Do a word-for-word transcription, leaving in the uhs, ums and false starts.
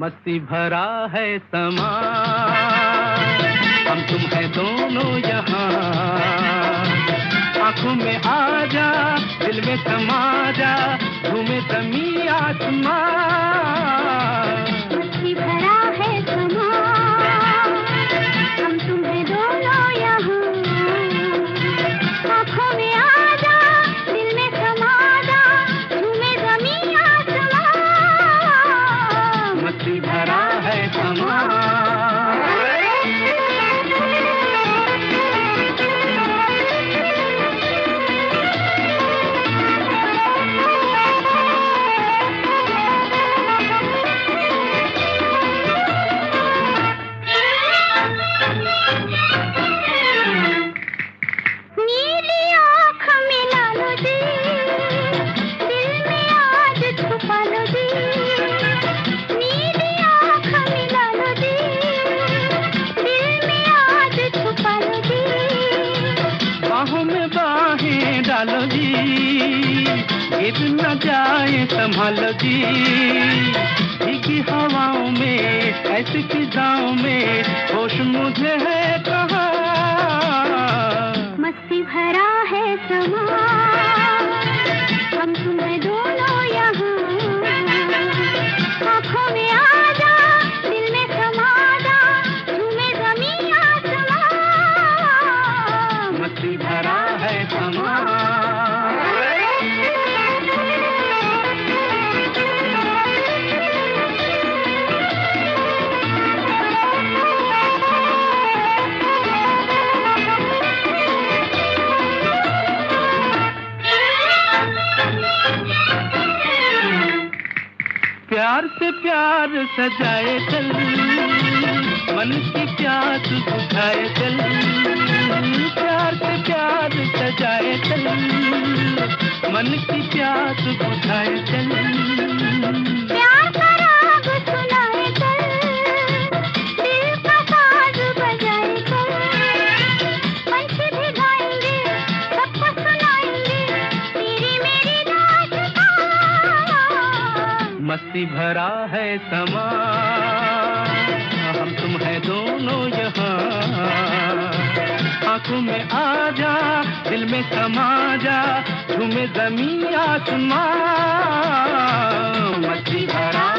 मस्ती भरा है समा, हम तुम है दोनों यहाँ। आंखों में आ जा, दिल में समा जा, झूमे ज़मीं आसमां। मस्ती भरा है समा, हम तुम है दोनों यहाँ। आंखों में आ जा, दिल में समा जा, झूमे ज़मीं आसमां। मस्ती भरा है समा। डालो जी, गिर न जाए संभालो जी। भीगी हवाओं में, ऐसी फिजाओं में, होश मुझे है कहाँ। मस्ती भरा है समा, हम तुम है दोनों यहाँ। आँखों में आ जा, दिल में समा जा, झूमे ज़मीं आसमां। मस्ती भरा है समा। प्यार से प्यार सजाए चल, मन की प्यास बुझाए चल। प्यार से प्यार सजाए चल, मन की प्यास बुझाए चल। प्यार का राग सुनाए चल, दिल का साज बजाए चल। पंछी भी गाएंगे, सबको सुनाएंगे, तेरी मेरी दास्तां। मस्ती भरा है समा, हम तुम है दोनों यहाँ। आंखों में आ जा, दिल में समा जा, झूमे ज़मीं आसमां। मस्ती भरा